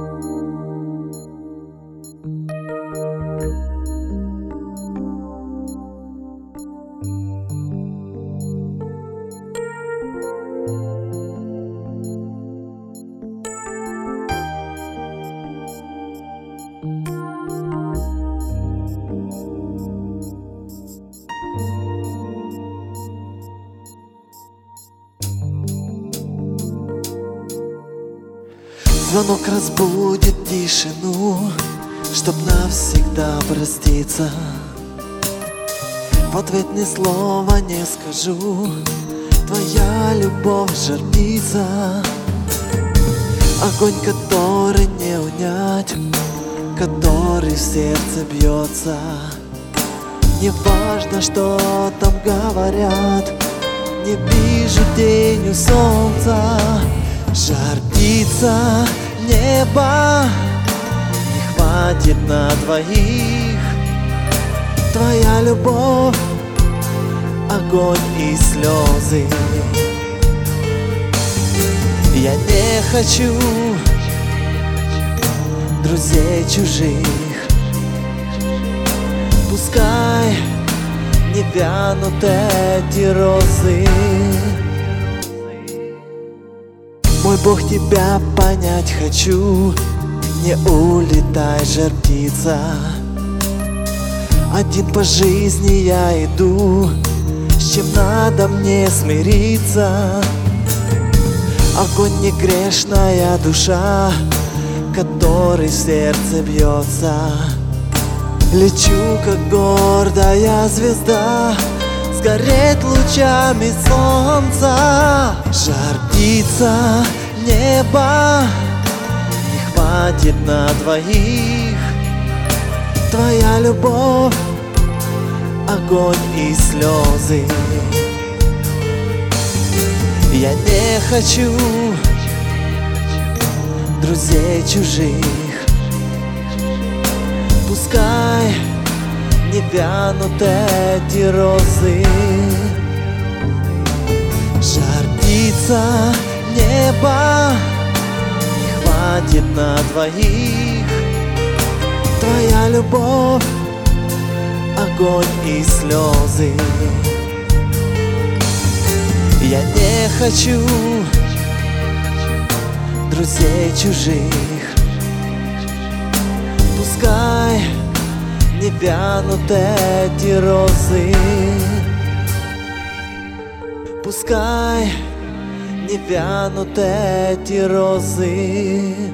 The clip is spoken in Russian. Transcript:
Звонок разбудит тишину, чтоб навсегда проститься. В ответ ни слова не скажу, твоя любовь жар-птица. Огонь, который не унять, который в сердце бьется. Не важно, что там говорят, не вижу тенью солнца. Жар-птица неба, не хватит на двоих. Твоя любовь, огонь и слезы. Я не хочу друзей чужих. Пускай не вянут эти розы. Мой Бог, тебя понять хочу. Не улетай, жар-птица. Один по жизни я иду, с чем надо мне смириться. Огонь не грешная душа, который в сердце бьется. Лечу, как гордая звезда, сгореть лучами солнца. Жар-птица неба, не хватит на двоих. Твоя любовь, огонь и слезы. Я не хочу друзей чужих. Пускай не вянут эти розы. Жар-птица неба, не хватит на двоих. Твоя любовь, огонь и слезы. Я не хочу друзей чужих. Пускай не вянут эти розы. Пускай не вянут эти розы.